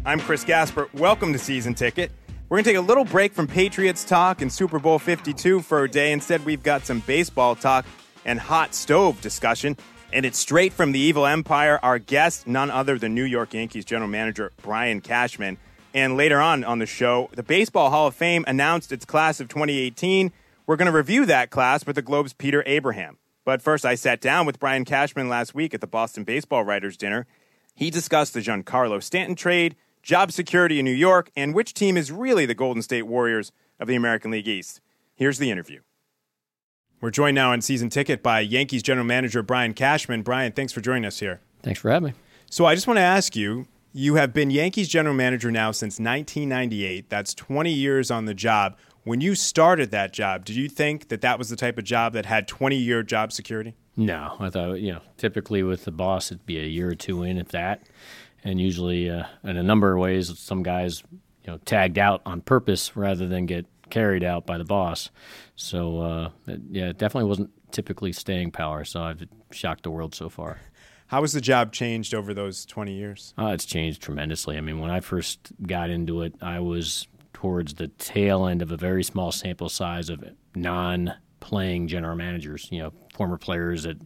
I'm Chris Gasper. Welcome to Season Ticket. We're going to take a little break from Patriots talk and Super Bowl 52 for a day. Instead, we've got some baseball talk and hot stove discussion. And it's straight from the evil empire. Our guest, none other than New York Yankees general manager Brian Cashman. And later on the show, the Baseball Hall of Fame announced its class of 2018. We're going to review that class with the Globe's Peter Abraham. But first, I sat down with Brian Cashman last week at the Boston Baseball Writers' Dinner. He discussed the Giancarlo Stanton trade, job security in New York, and which team is really the Golden State Warriors of the American League East. Here's the interview. We're joined now on Season Ticket by Yankees general manager Brian Cashman. Brian, thanks for joining us here. Thanks for having me. So I just want to ask you, you have been Yankees general manager now since 1998. That's 20 years on the job. When you started that job, did you think that that was the type of job that had 20-year job security? No, I thought, typically with the boss, it'd be a year or two in, if that. And usually, in a number of ways, some guys, tagged out on purpose rather than get carried out by the boss. So, it definitely wasn't typically staying power. So I've shocked the world so far. How has the job changed over those 20 years? It's changed tremendously. I mean, when I first got into it, I was towards the tail end of a very small sample size of non-playing general managers, former players that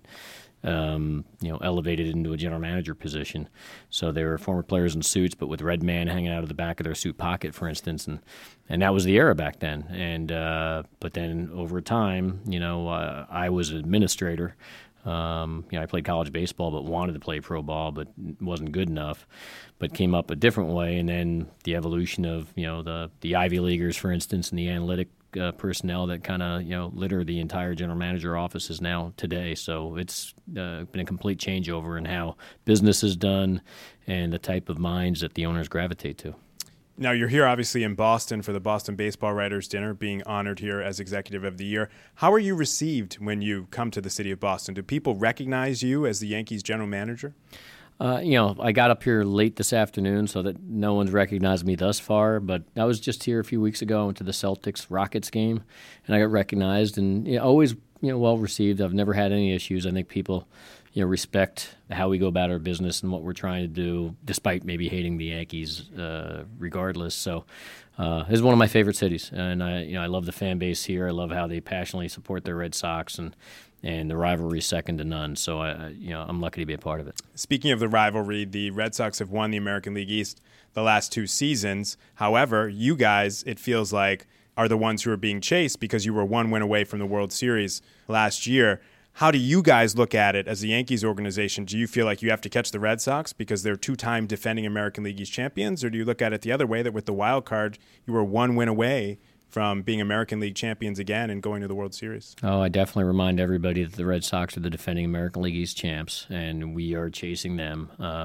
elevated into a general manager position. So they were former players in suits, but with red man hanging out of the back of their suit pocket, for instance, and that was the era back then. And but then over time, I was an administrator. I played college baseball, but wanted to play pro ball, but wasn't good enough. But came up a different way, and then the evolution of the Ivy Leaguers, for instance, and the analytic personnel that kind of litter the entire general manager offices now today. So it's been a complete changeover in how business is done and the type of minds that the owners gravitate to. Now, you're here obviously in Boston for the Boston Baseball Writers' Dinner, being honored here as Executive of the Year. How are you received when you come to the city of Boston? Do people recognize you as the Yankees general manager? I got up here late this afternoon, so that no one's recognized me thus far. But I was just here a few weeks ago. I went to the Celtics-Rockets game, and I got recognized, and always well received. I've never had any issues. I think people respect how we go about our business and what we're trying to do, despite maybe hating the Yankees regardless. So this is one of my favorite cities, and I love the fan base here. I love how they passionately support their Red Sox, and the rivalry is second to none. So I'm lucky to be a part of it. Speaking of the rivalry, the Red Sox have won the American League East the last two seasons. However, you guys, it feels like, are the ones who are being chased because you were one win away from the World Series last year. How do you guys look at it as the Yankees organization? Do you feel like you have to catch the Red Sox because they're two-time defending American League East champions, or do you look at it the other way, that with the wild card, you were one win away from being American League champions again and going to the World Series? Oh, I definitely remind everybody that the Red Sox are the defending American League East champs, and we are chasing them.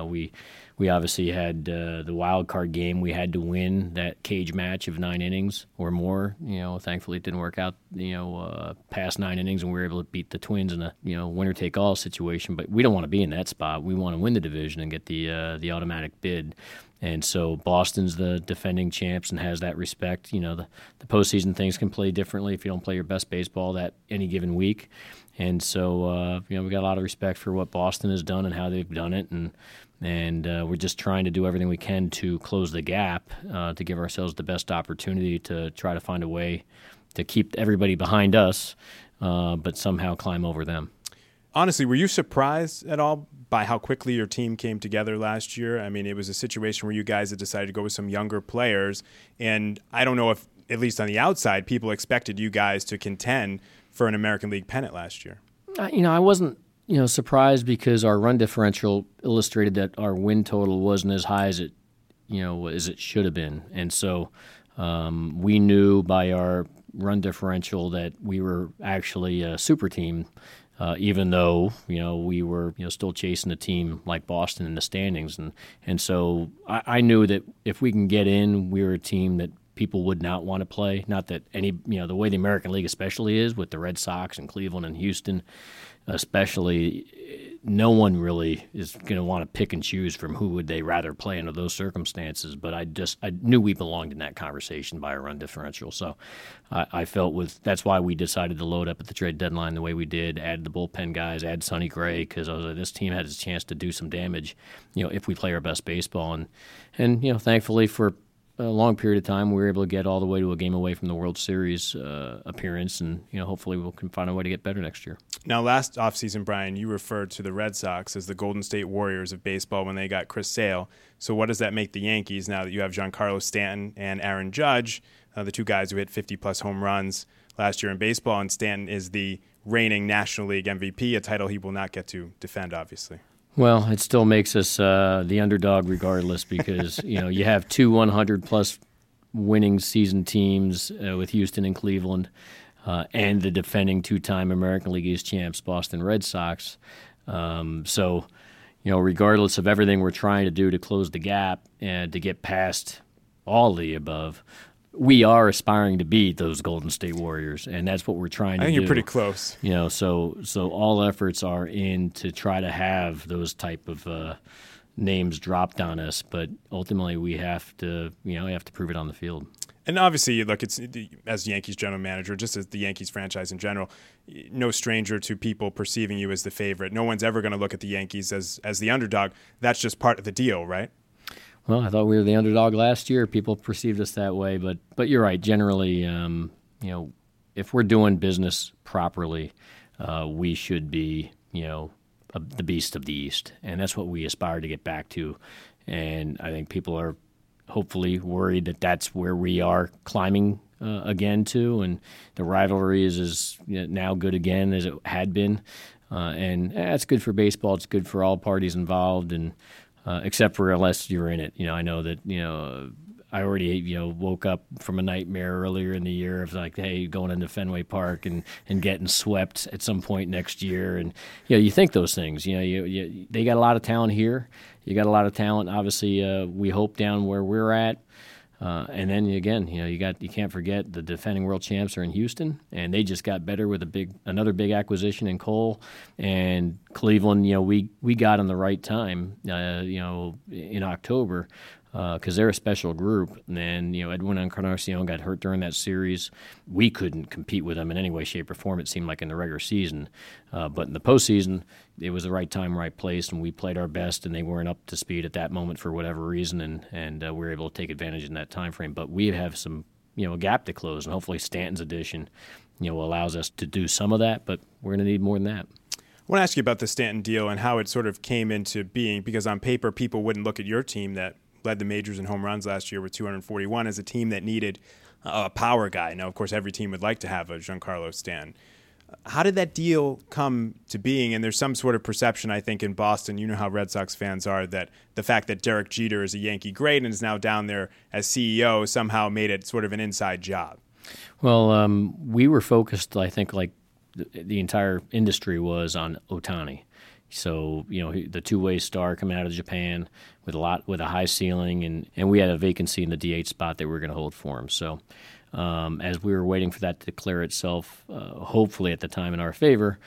We obviously had the wild card game. We had to win that cage match of 9 innings or more. Thankfully it didn't work out, past 9 innings, and we were able to beat the Twins in a winner-take-all situation. But we don't want to be in that spot. We want to win the division and get the automatic bid. And so Boston's the defending champs and has that respect. The postseason things can play differently if you don't play your best baseball that any given week. And so, we got a lot of respect for what Boston has done and how they've done it. And we're just trying to do everything we can to close the gap, to give ourselves the best opportunity to try to find a way to keep everybody behind us, but somehow climb over them. Honestly, were you surprised at all by how quickly your team came together last year? I mean, it was a situation where you guys had decided to go with some younger players, and I don't know if, at least on the outside, people expected you guys to contend for an American League pennant last year. I wasn't, surprised because our run differential illustrated that our win total wasn't as high as it should have been, and so we knew by our run differential that we were actually a super team. Even though, we were, still chasing a team like Boston in the standings. And so I knew that if we can get in, we were a team that people would not want to play. Not that the way the American League especially is with the Red Sox and Cleveland and Houston, especially, no one really is going to want to pick and choose from who would they rather play under those circumstances. But I knew we belonged in that conversation by a run differential. So I felt that's why we decided to load up at the trade deadline the way we did, add the bullpen guys, add Sonny Gray, because I was like, this team has a chance to do some damage, if we play our best baseball. And thankfully for a long period of time, we were able to get all the way to a game away from the World Series appearance, and hopefully we can find a way to get better next year. Now, last offseason, Brian, you referred to the Red Sox as the Golden State Warriors of baseball when they got Chris Sale. So what does that make the Yankees now that you have Giancarlo Stanton and Aaron Judge, the two guys who hit 50-plus home runs last year in baseball, and Stanton is the reigning National League MVP, a title he will not get to defend, obviously? Well, it still makes us the underdog regardless because, you have two 100-plus winning season teams with Houston and Cleveland and the defending two-time American League East champs, Boston Red Sox. So, regardless of everything we're trying to do to close the gap and to get past all the above, we are aspiring to beat those Golden State Warriors, and that's what we're trying to do. I think you're pretty close. So all efforts are in to try to have those type of names dropped on us, but ultimately we have to, prove it on the field. And obviously, look, it's as the Yankees general manager, just as the Yankees franchise in general, no stranger to people perceiving you as the favorite. No one's ever going to look at the Yankees as the underdog. That's just part of the deal, right? Well, I thought we were the underdog last year. People perceived us that way, but you're right. Generally, if we're doing business properly, we should be, the beast of the East, and that's what we aspire to get back to. And I think people are hopefully worried that that's where we are climbing again to, and the rivalry is now good again as it had been, and that's good for baseball. It's good for all parties involved, and except for unless you're in it. I know that, I already, woke up from a nightmare earlier in the year of like, hey, going into Fenway Park and getting swept at some point next year. And, you think those things. They got a lot of talent here. You got a lot of talent, obviously, we hope down where we're at. And then again, you can't forget the defending world champs are in Houston, and they just got better with another big acquisition in Cole. And Cleveland, we got in the right time, in October, because they're a special group. And Edwin Encarnacion got hurt during that series. We couldn't compete with them in any way, shape, or form. It seemed like in the regular season, but in the postseason, it was the right time, right place, and we played our best. And they weren't up to speed at that moment for whatever reason, and we were able to take advantage in that time frame. But we have some a gap to close, and hopefully Stanton's addition allows us to do some of that. But we're going to need more than that. I want to ask you about the Stanton deal and how it sort of came into being, because on paper people wouldn't look at your team that led the majors in home runs last year with 241 as a team that needed a power guy. Now, of course, every team would like to have a Giancarlo Stanton. How did that deal come to being? And there's some sort of perception, I think, in Boston, how Red Sox fans are, that the fact that Derek Jeter is a Yankee great and is now down there as CEO somehow made it sort of an inside job. Well, we were focused, I think, like the entire industry was, on Ohtani. So, the two-way star coming out of Japan with a high ceiling, and we had a vacancy in the DH spot that we were going to hold for him. So, as we were waiting for that to declare itself, hopefully at the time in our favor,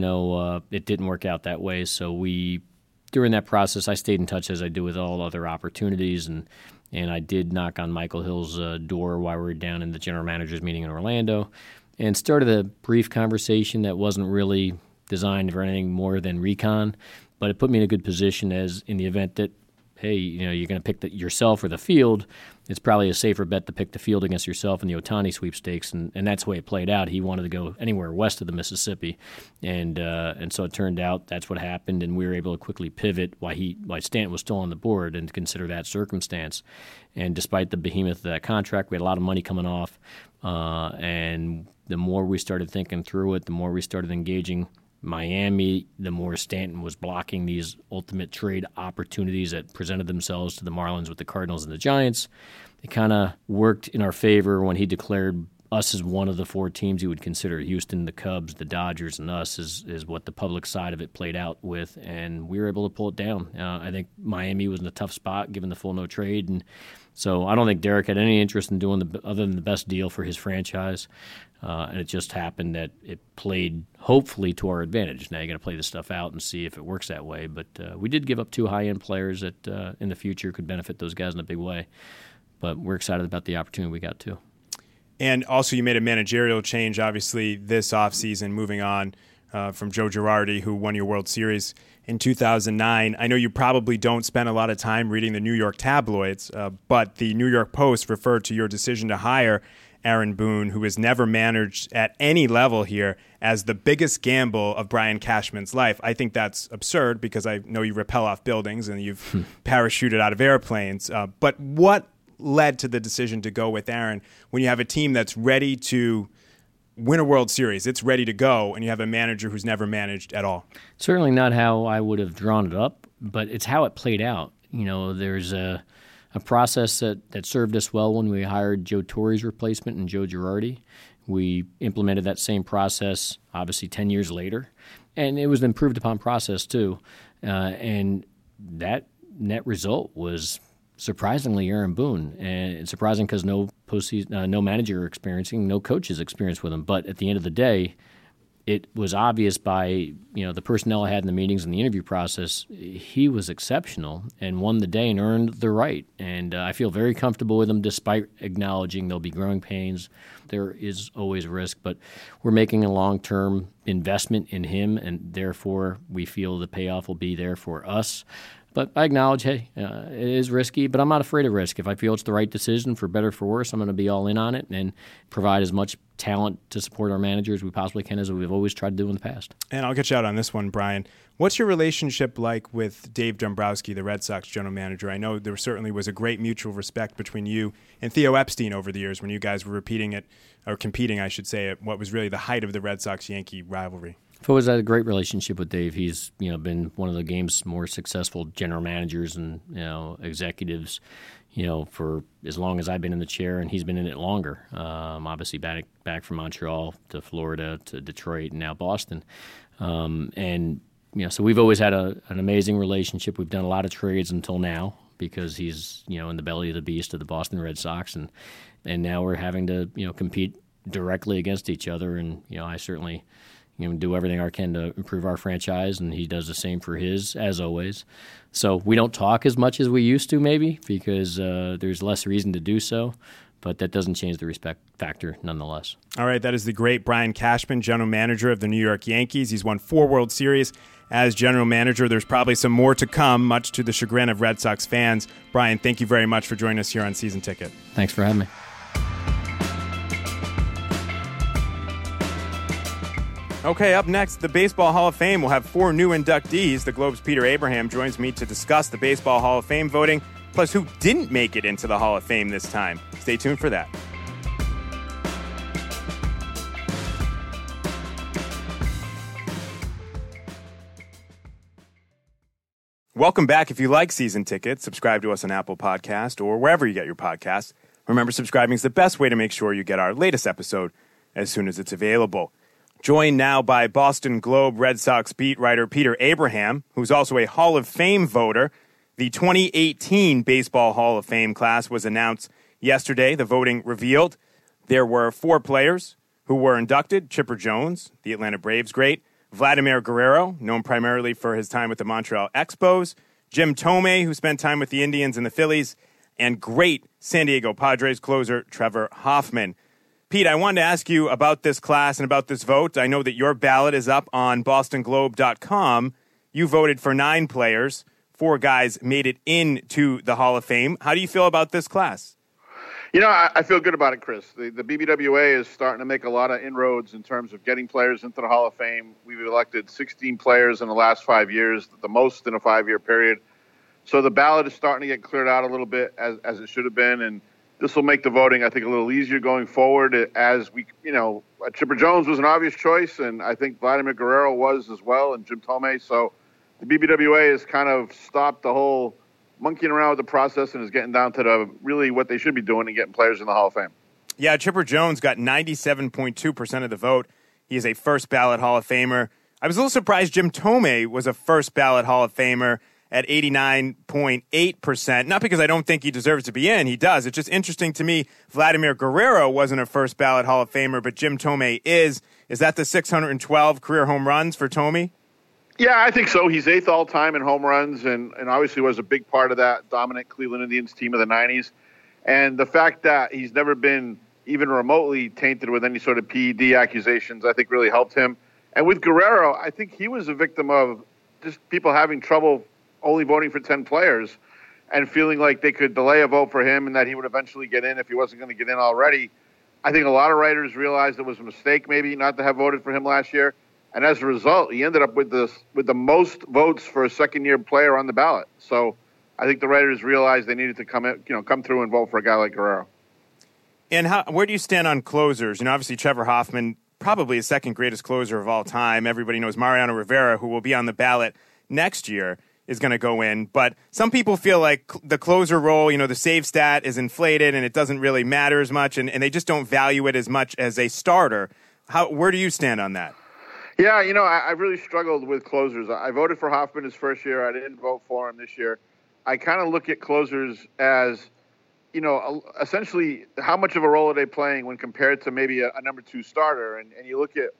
it didn't work out that way. So during that process, I stayed in touch as I do with all other opportunities, and I did knock on Michael Hill's door while we were down in the general manager's meeting in Orlando, and started a brief conversation that wasn't really designed for anything more than recon, but it put me in a good position as in the event that, hey, you're going to pick yourself or the field, it's probably a safer bet to pick the field against yourself in the Ohtani sweepstakes, and that's the way it played out. He wanted to go anywhere west of the Mississippi, and so it turned out that's what happened, and we were able to quickly pivot why Stanton was still on the board and consider that circumstance. And despite the behemoth of that contract, we had a lot of money coming off, and the more we started thinking through it, the more we started engaging Miami, the more Stanton was blocking these ultimate trade opportunities that presented themselves to the Marlins with the Cardinals and the Giants. It kind of worked in our favor when he declared us as one of the four teams you would consider. Houston, the Cubs, the Dodgers, and us is what the public side of it played out with, and we were able to pull it down. I think Miami was in a tough spot given the full no trade, and so I don't think Derek had any interest in doing other than the best deal for his franchise, and it just happened that it played hopefully to our advantage. Now you got to play this stuff out and see if it works that way, but we did give up two high-end players that in the future could benefit those guys in a big way, but we're excited about the opportunity we got too. And also you made a managerial change, obviously, this offseason, moving on from Joe Girardi, who won your World Series in 2009. I know you probably don't spend a lot of time reading the New York tabloids, but the New York Post referred to your decision to hire Aaron Boone, who has never managed at any level here, as the biggest gamble of Brian Cashman's life. I think that's absurd because I know you rappel off buildings and you've parachuted out of airplanes. But what led to the decision to go with Aaron when you have a team that's ready to win a World Series, it's ready to go, and you have a manager who's never managed at all? Certainly not how I would have drawn it up, but it's how it played out. You know, there's a process that served us well when we hired Joe Torre's replacement and Joe Girardi. We implemented that same process, obviously 10 years later, and it was an improved upon process too. And that net result was surprisingly Aaron Boone, and it's surprising because no postseason, no manager experiencing, no coaches experience with him. But at the end of the day, it was obvious by the personnel I had in the meetings and the interview process, he was exceptional and won the day and earned the right. And I feel very comfortable with him, despite acknowledging there'll be growing pains. There is always risk, but we're making a long-term investment in him, and therefore we feel the payoff will be there for us. But I acknowledge, hey, it is risky, but I'm not afraid of risk. If I feel it's the right decision, for better or for worse, I'm going to be all in on it and provide as much talent to support our manager as we possibly can, as we've always tried to do in the past. And I'll get you out on this one, Brian. What's your relationship like with Dave Dombrowski, the Red Sox general manager? I know there certainly was a great mutual respect between you and Theo Epstein over the years when you guys were competing, I should say, at what was really the height of the Red Sox-Yankee rivalry. I've always had a great relationship with Dave. He's been one of the game's more successful general managers and executives for as long as I've been in the chair, and he's been in it longer. Obviously back from Montreal to Florida to Detroit and now Boston, so we've always had an amazing relationship. We've done a lot of trades until now because he's in the belly of the beast of the Boston Red Sox, and now we're having to compete directly against each other, and I certainly do everything I can to improve our franchise, and he does the same for his, as always. So we don't talk as much as we used to, maybe, because there's less reason to do so, but that doesn't change the respect factor nonetheless. All right, that is the great Brian Cashman, general manager of the New York Yankees. He's won 4 World Series as general manager. There's probably some more to come, much to the chagrin of Red Sox fans. Brian, thank you very much for joining us here on Season Ticket. Thanks for having me. Okay, up next, the Baseball Hall of Fame will have 4 new inductees. The Globe's Peter Abraham joins me to discuss the Baseball Hall of Fame voting, plus who didn't make it into the Hall of Fame this time. Stay tuned for that. Welcome back. If you like Season Ticket, subscribe to us on Apple Podcast or wherever you get your podcasts. Remember, subscribing is the best way to make sure you get our latest episode as soon as it's available. Joined now by Boston Globe Red Sox beat writer Peter Abraham, who's also a Hall of Fame voter. The 2018 Baseball Hall of Fame class was announced yesterday. The voting revealed there were 4 players who were inducted: Chipper Jones, the Atlanta Braves great; Vladimir Guerrero, known primarily for his time with the Montreal Expos; Jim Thome, who spent time with the Indians and the Phillies; and great San Diego Padres closer Trevor Hoffman. Pete, I wanted to ask you about this class and about this vote. I know that your ballot is up on bostonglobe.com. You voted for 9 players. 4 guys made it into the Hall of Fame. How do you feel about this class? I feel good about it, Chris. The BBWA is starting to make a lot of inroads in terms of getting players into the Hall of Fame. We've elected 16 players in the last 5 years, the most in a 5-year period. So the ballot is starting to get cleared out a little bit, as it should have been, and this will make the voting, I think, a little easier going forward. As we, Chipper Jones was an obvious choice, and I think Vladimir Guerrero was as well, and Jim Thome. So the BBWA has kind of stopped the whole monkeying around with the process and is getting down to really what they should be doing and getting players in the Hall of Fame. Yeah, Chipper Jones got 97.2% of the vote. He is a first ballot Hall of Famer. I was a little surprised Jim Thome was a first ballot Hall of Famer at 89.8%. Not because I don't think he deserves to be in. He does. It's just interesting to me. Vladimir Guerrero wasn't a first ballot Hall of Famer, but Jim Thome is. Is that the 612 career home runs for Thome? Yeah, I think so. He's 8th all-time in home runs and obviously was a big part of that dominant Cleveland Indians team of the 90s. And the fact that he's never been even remotely tainted with any sort of PED accusations, I think really helped him. And with Guerrero, I think he was a victim of just people having trouble only voting for 10 players and feeling like they could delay a vote for him and that he would eventually get in if he wasn't going to get in already. I think a lot of writers realized it was a mistake maybe not to have voted for him last year. And as a result, he ended up with the most votes for a second-year player on the ballot. So I think the writers realized they needed to come through and vote for a guy like Guerrero. And where do you stand on closers? Obviously Trevor Hoffman, probably the second greatest closer of all time. Everybody knows Mariano Rivera, who will be on the ballot next year, is going to go in. But some people feel like the closer role, the save stat is inflated and it doesn't really matter as much, and they just don't value it as much as a starter. Where do you stand on that? Yeah, I really struggled with closers. I voted for Hoffman his first year. I didn't vote for him this year. I kind of look at closers as, essentially how much of a role are they playing when compared to maybe a number 2 starter? And you look at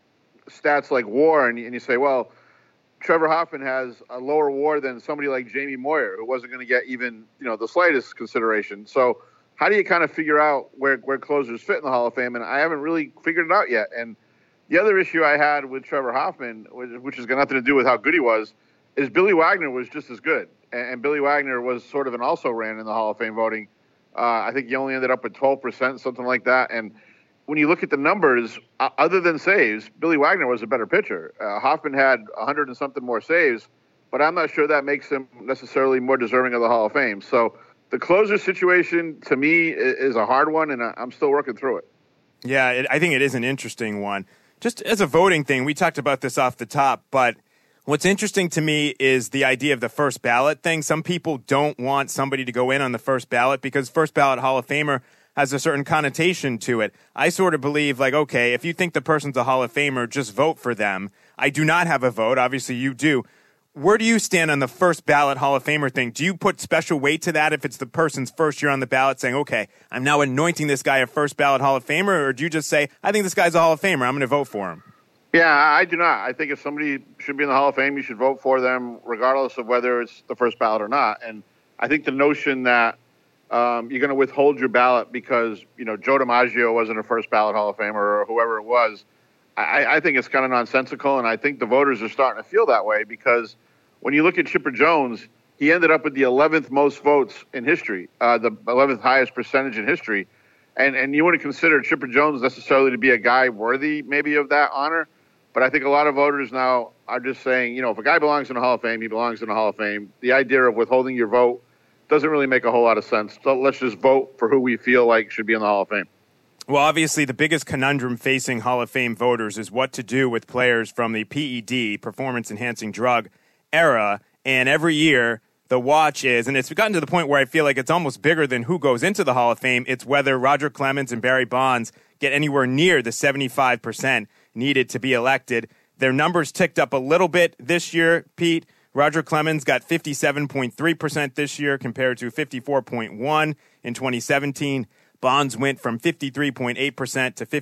stats like WAR and you say, well, Trevor Hoffman has a lower WAR than somebody like Jamie Moyer, who wasn't going to get even, the slightest consideration. So how do you kind of figure out where closers fit in the Hall of Fame? And I haven't really figured it out yet. And the other issue I had with Trevor Hoffman, which has got nothing to do with how good he was, is Billy Wagner was just as good. And Billy Wagner was sort of an also-ran in the Hall of Fame voting. I think he only ended up at 12%, something like that. And when you look at the numbers, other than saves, Billy Wagner was a better pitcher. Hoffman had 100 and something more saves, but I'm not sure that makes him necessarily more deserving of the Hall of Fame. So the closer situation, to me, is a hard one, and I'm still working through it. Yeah, I think it is an interesting one. Just as a voting thing, we talked about this off the top, but what's interesting to me is the idea of the first ballot thing. Some people don't want somebody to go in on the first ballot because first ballot Hall of Famer has a certain connotation to it. I sort of believe, okay, if you think the person's a Hall of Famer, just vote for them. I do not have a vote. Obviously, you do. Where do you stand on the first ballot Hall of Famer thing? Do you put special weight to that if it's the person's first year on the ballot saying, okay, I'm now anointing this guy a first ballot Hall of Famer? Or do you just say, I think this guy's a Hall of Famer, I'm going to vote for him? Yeah, I do not. I think if somebody should be in the Hall of Fame, you should vote for them regardless of whether it's the first ballot or not. And I think the notion that you're going to withhold your ballot because, Joe DiMaggio wasn't a first ballot Hall of Famer or whoever it was, I think it's kind of nonsensical. And I think the voters are starting to feel that way because when you look at Chipper Jones, he ended up with the 11th most votes in history, the 11th highest percentage in history. And you wouldn't consider Chipper Jones necessarily to be a guy worthy maybe of that honor. But I think a lot of voters now are just saying, if a guy belongs in the Hall of Fame, he belongs in the Hall of Fame. The idea of withholding your vote doesn't really make a whole lot of sense. So let's just vote for who we feel like should be in the Hall of Fame. Well, obviously, the biggest conundrum facing Hall of Fame voters is what to do with players from the PED, performance-enhancing drug, era. And every year, the watch is, and it's gotten to the point where I feel like it's almost bigger than who goes into the Hall of Fame. It's whether Roger Clemens and Barry Bonds get anywhere near the 75% needed to be elected. Their numbers ticked up a little bit this year, Pete. Roger Clemens got 57.3% this year compared to 54.1% in 2017. Bonds went from 53.8% to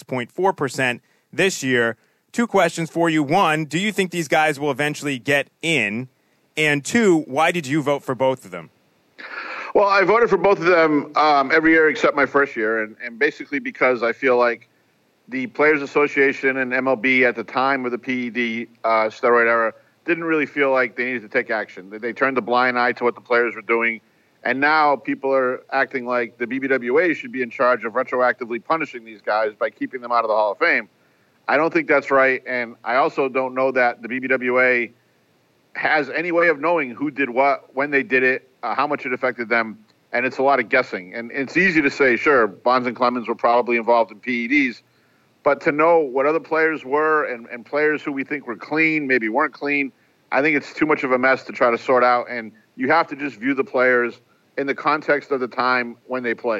56.4% this year. 2 questions for you. 1, do you think these guys will eventually get in? And 2, why did you vote for both of them? Well, I voted for both of them every year except my first year, and basically because I feel like the Players Association and MLB at the time of the PED steroid era didn't really feel like they needed to take action. They turned a blind eye to what the players were doing, and now people are acting like the BBWA should be in charge of retroactively punishing these guys by keeping them out of the Hall of Fame. I don't think that's right, and I also don't know that the BBWA has any way of knowing who did what, when they did it, how much it affected them, and it's a lot of guessing. And it's easy to say, sure, Bonds and Clemens were probably involved in PEDs, but to know what other players were and players who we think were clean, maybe weren't clean, I think it's too much of a mess to try to sort out, and you have to just view the players in the context of the time when they played.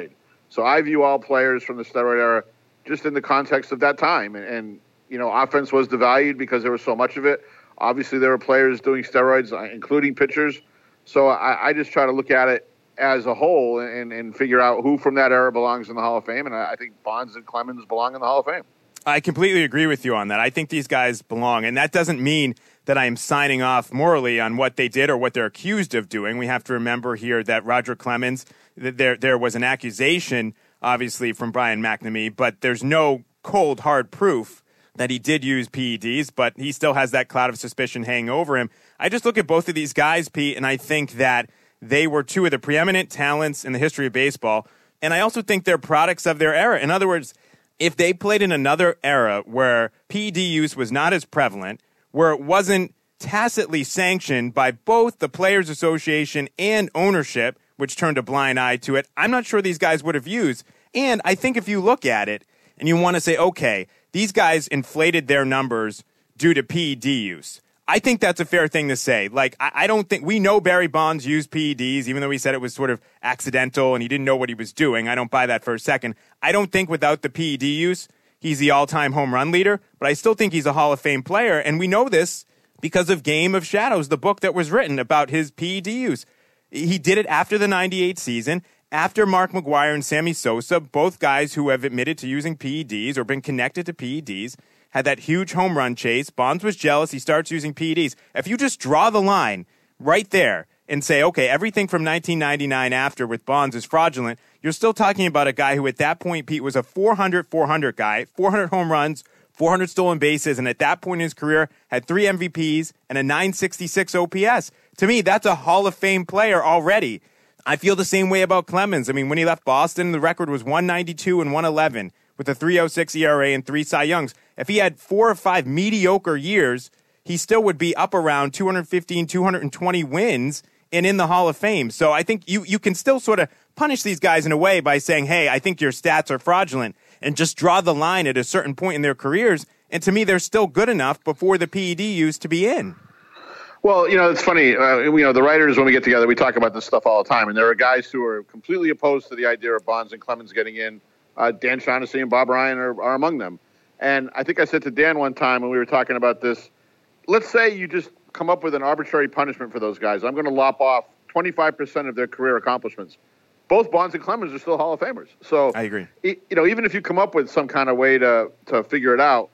So I view all players from the steroid era just in the context of that time. And offense was devalued because there was so much of it. Obviously, there were players doing steroids, including pitchers. So I just try to look at it as a whole and figure out who from that era belongs in the Hall of Fame. And I think Bonds and Clemens belong in the Hall of Fame. I completely agree with you on that. I think these guys belong, and that doesn't mean that I am signing off morally on what they did or what they're accused of doing. We have to remember here that Roger Clemens, there was an accusation, obviously, from Brian McNamee, but there's no cold, hard proof that he did use PEDs, but he still has that cloud of suspicion hanging over him. I just look at both of these guys, Pete, and I think that they were two of the preeminent talents in the history of baseball, and I also think they're products of their era. In other words, if they played in another era where PED use was not as prevalent, where it wasn't tacitly sanctioned by both the Players Association and ownership, which turned a blind eye to it, I'm not sure these guys would have used. And I think if you look at it and you want to say, okay, these guys inflated their numbers due to PED use, I think that's a fair thing to say. Like, I don't think we know Barry Bonds used PEDs, even though he said it was sort of accidental and he didn't know what he was doing. I don't buy that for a second. I don't think without the PED use, he's the all-time home run leader, but I still think he's a Hall of Fame player. And we know this because of Game of Shadows, the book that was written about his PED use. He did it after the 98 season, after Mark McGwire and Sammy Sosa, both guys who have admitted to using PEDs or been connected to PEDs, had that huge home run chase. Bonds was jealous. He starts using PEDs. If you just draw the line right there and say, okay, everything from 1999 after with Bonds is fraudulent, you're still talking about a guy who at that point, Pete, was a 400 guy, 400 home runs, 400 stolen bases, and at that point in his career had 3 MVPs and a 966 OPS. To me, that's a Hall of Fame player already. I feel the same way about Clemens. I mean, when he left Boston, the record was 192 and 111 with a 3.06 ERA and 3 Cy Youngs. If he had 4 or 5 mediocre years, he still would be up around 215, 220 wins and in the Hall of Fame. So I think you can still sort of punish these guys in a way by saying, hey, I think your stats are fraudulent, and just draw the line at a certain point in their careers. And to me, they're still good enough before the PED use to be in. Well, it's funny. The writers, when we get together, we talk about this stuff all the time. And there are guys who are completely opposed to the idea of Bonds and Clemens getting in. Dan Shaughnessy and Bob Ryan are among them. And I think I said to Dan one time when we were talking about this, let's say you just come up with an arbitrary punishment for those guys. I'm going to lop off 25% of their career accomplishments. Both Bonds and Clemens are still Hall of Famers. So I agree. Even if you come up with some kind of way to figure it out,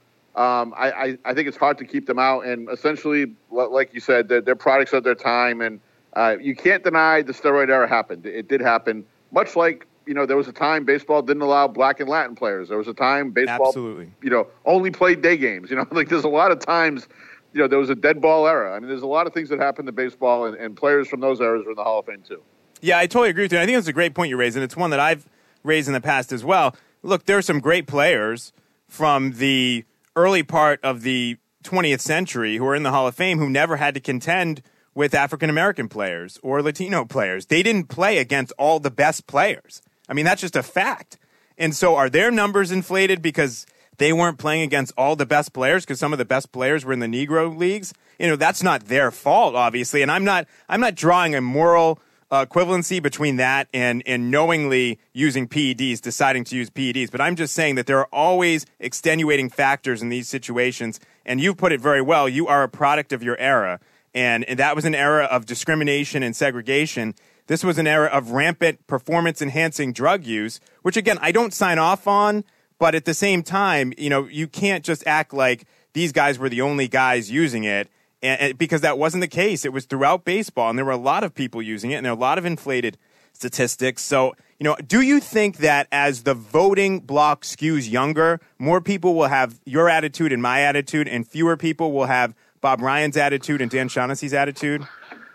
I think it's hard to keep them out. And essentially, like you said, they're products of their time. And you can't deny the steroid era happened. It did happen. Much like, there was a time baseball didn't allow black and Latin players. There was a time baseball, absolutely, only played day games. Like there's a lot of times, there was a dead ball era. I mean, there's a lot of things that happened to baseball, and players from those eras are in the Hall of Fame too. Yeah, I totally agree with you. I think it's a great point you raised, and it's one that I've raised in the past as well. Look, there are some great players from the early part of the 20th century who are in the Hall of Fame who never had to contend with African-American players or Latino players. They didn't play against all the best players. I mean, that's just a fact. And so are their numbers inflated because they weren't playing against all the best players because some of the best players were in the Negro leagues? That's not their fault, obviously. And I'm not drawing a moral equivalency between that and knowingly using PEDs, deciding to use PEDs. But I'm just saying that there are always extenuating factors in these situations. And you put it very well. You are a product of your era. And that was an era of discrimination and segregation. This was an era of rampant performance-enhancing drug use, which, again, I don't sign off on. But at the same time, you can't just act like these guys were the only guys using it. And because that wasn't the case. It was throughout baseball, and there were a lot of people using it, and there are a lot of inflated statistics. So, do you think that as the voting block skews younger, more people will have your attitude and my attitude, and fewer people will have Bob Ryan's attitude and Dan Shaughnessy's attitude?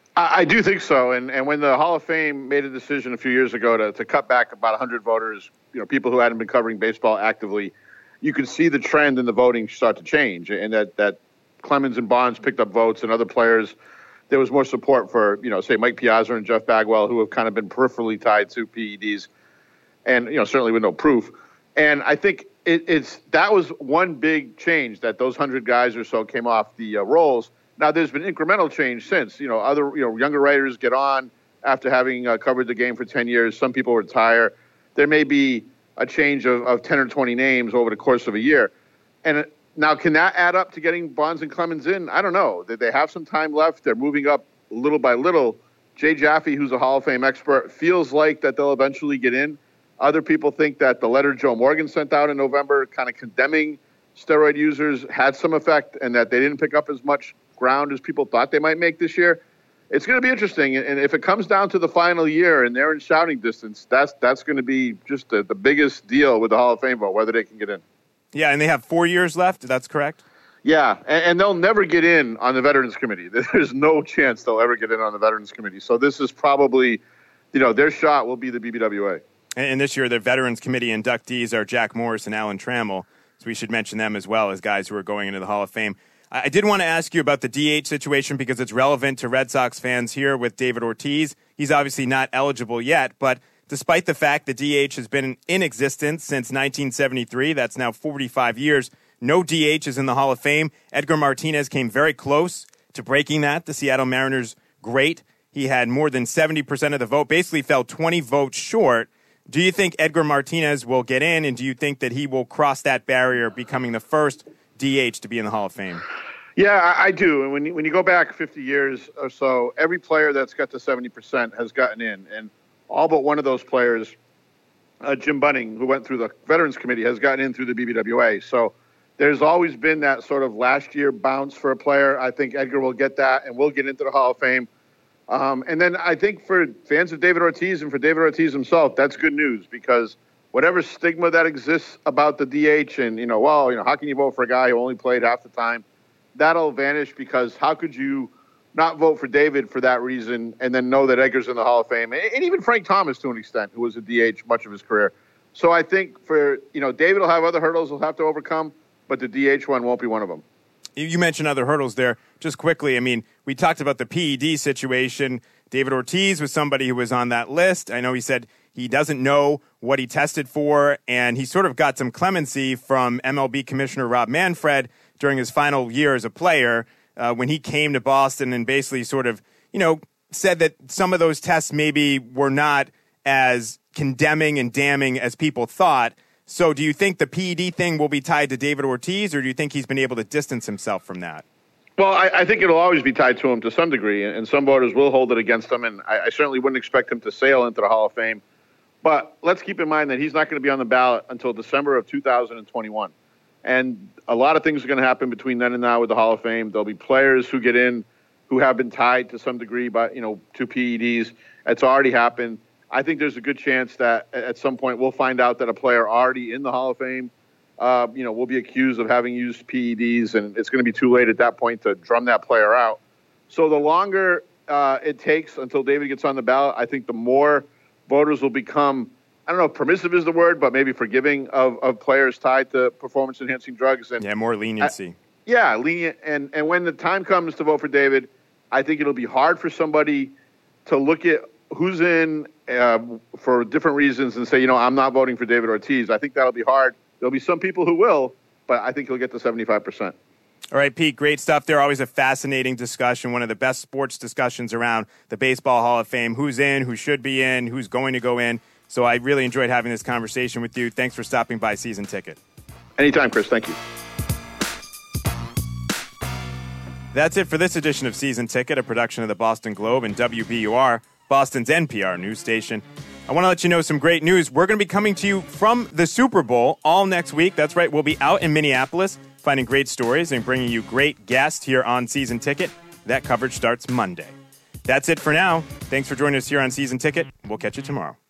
I do think so. And when the Hall of Fame made a decision a few years ago to cut back about 100 voters, people who hadn't been covering baseball actively, you could see the trend in the voting start to change, and that Clemens and Bonds picked up votes, and other players, there was more support for, say, Mike Piazza and Jeff Bagwell, who have kind of been peripherally tied to PEDs, and, certainly with no proof. And I think that was one big change, that those 100 guys or so came off the rolls. Now, there's been incremental change since. Other younger writers get on after having covered the game for 10 years. Some people retire. there may be a change of 10 or 20 names over the course of a year. And now, can that add up to getting Bonds and Clemens in? I don't know. They have some time left. They're moving up little by little. Jay Jaffe, who's a Hall of Fame expert, feels like that they'll eventually get in. Other people think that the letter Joe Morgan sent out in November kind of condemning steroid users had some effect and that they didn't pick up as much ground as people thought they might make this year. It's going to be interesting. And if it comes down to the final year and they're in shouting distance, that's going to be just the biggest deal with the Hall of Fame vote, whether they can get in. Yeah, and they have 4 years left. That's correct? Yeah, and they'll never get in on the Veterans Committee. There's no chance they'll ever get in on the Veterans Committee. So this is probably, their shot will be the BBWA. And this year, the Veterans Committee inductees are Jack Morris and Alan Trammell. So we should mention them as well as guys who are going into the Hall of Fame. I did want to ask you about the DH situation because it's relevant to Red Sox fans here with David Ortiz. He's obviously not eligible yet, but despite the fact that DH has been in existence since 1973, that's now 45 years, no DH is in the Hall of Fame. Edgar Martinez came very close to breaking that. The Seattle Mariners great. He had more than 70% of the vote, basically fell 20 votes short. Do you think Edgar Martinez will get in, and do you think that he will cross that barrier, becoming the first DH to be in the Hall of Fame? Yeah, I do. And when you go back 50 years or so, every player that's got to 70% has gotten in. And all but one of those players, Jim Bunning, who went through the Veterans Committee, has gotten in through the BBWA. So there's always been that sort of last year bounce for a player. I think Edgar will get that and will get into the Hall of Fame. And then I think for fans of David Ortiz and for David Ortiz himself, that's good news because whatever stigma that exists about the DH and, how can you vote for a guy who only played half the time? That'll vanish because how could you not vote for David for that reason and then know that Edgar's in the Hall of Fame? And even Frank Thomas to an extent, who was a DH much of his career. So I think for, David will have other hurdles he'll have to overcome, but the DH one won't be one of them. You mentioned other hurdles there. Just quickly, we talked about the PED situation. David Ortiz was somebody who was on that list. I know he said he doesn't know what he tested for, and he sort of got some clemency from MLB Commissioner Rob Manfred during his final year as a player when he came to Boston and basically sort of, said that some of those tests maybe were not as condemning and damning as people thought. So do you think the PED thing will be tied to David Ortiz, or do you think he's been able to distance himself from that? Well, I think it'll always be tied to him to some degree, and some voters will hold it against him, and I certainly wouldn't expect him to sail into the Hall of Fame. But let's keep in mind that he's not going to be on the ballot until December of 2021. And a lot of things are going to happen between then and now with the Hall of Fame. There'll be players who get in who have been tied to some degree by, to PEDs. It's already happened. I think there's a good chance that at some point we'll find out that a player already in the Hall of Fame, will be accused of having used PEDs, and it's going to be too late at that point to drum that player out. So the longer it takes until David gets on the ballot, I think the more voters will become, I don't know if permissive is the word, but maybe forgiving of players tied to performance-enhancing drugs. And more leniency. Lenient. And when the time comes to vote for David, I think it'll be hard for somebody to look at who's in for different reasons and say, I'm not voting for David Ortiz. I think that'll be hard. There'll be some people who will, but I think he'll get to 75%. All right, Pete, great stuff there. Always a fascinating discussion, one of the best sports discussions around the Baseball Hall of Fame. Who's in, who should be in, who's going to go in. So I really enjoyed having this conversation with you. Thanks for stopping by Season Ticket. Anytime, Chris. Thank you. That's it for this edition of Season Ticket, a production of the Boston Globe and WBUR, Boston's NPR news station. I want to let you know some great news. We're going to be coming to you from the Super Bowl all next week. That's right. We'll be out in Minneapolis finding great stories and bringing you great guests here on Season Ticket. That coverage starts Monday. That's it for now. Thanks for joining us here on Season Ticket. We'll catch you tomorrow.